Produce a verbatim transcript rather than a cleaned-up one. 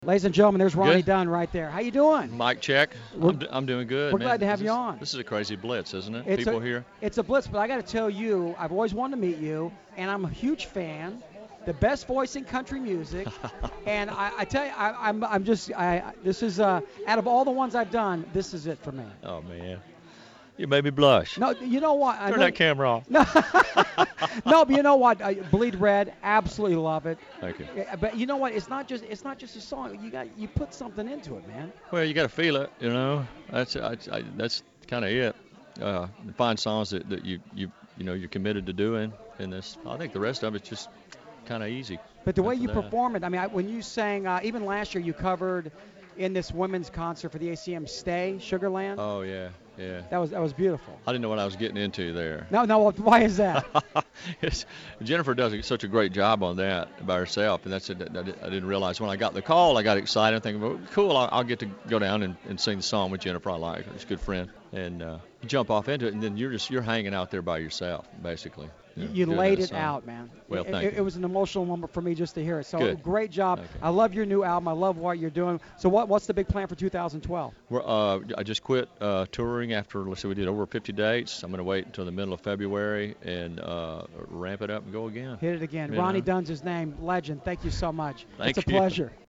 Ladies and gentlemen, there's Ronnie Good. Dunn right there. How you doing? Mic check. We're, I'm, d- I'm doing good, we're man. glad to have This you is, on. this is a crazy blitz, isn't it? It's People a, here. It's a blitz, but I got to tell you, I've always wanted to meet you, and I'm a huge fan. The best voice in country music, and I, I tell you, I, I'm I'm just I this is uh out of all the ones I've done, this is it for me. Oh man, you made me blush. No, you know what? I Turn know, that camera off. No, no, but you know what? I, Bleed Red, absolutely love it. Thank you. Yeah, But you know what? It's not just it's not just a song. You got you put something into it, man. Well, you got to feel it, you know. That's I, I, that's kind of it. Uh, find songs that, that you you you know you're committed to doing, and this. I think the rest of it's just kind of easy. But the way after you that. perform it, I mean, I, when you sang, uh, even last year, you covered in this women's concert for the A C M Stay, Sugarland. Oh yeah, yeah. That was that was beautiful. I didn't know what I was getting into there. No, no, why is that? It's, Jennifer does such a great job on that by herself, and that's it. I didn't realize when I got the call, I got excited, thinking, well, cool, I'll, I'll get to go down and, and sing the song with Jennifer. I like her; she's a good friend, and uh, you jump off into it, and then you're just you're hanging out there by yourself, basically. You, know, you doing laid that it song. out, man. Well, it, thank it, you. it was an emotional moment for me just to hear it. So Good. great job. Okay. I love your new album. I love what you're doing. So what what's the big plan for two thousand twelve? We're, uh, I just quit uh, touring after, let's see, we did over fifty dates. I'm going to wait until the middle of February and uh, ramp it up and go again. Hit it again. You Ronnie know? Dunn's his name. Legend. Thank you so much. Thank it's a you. pleasure.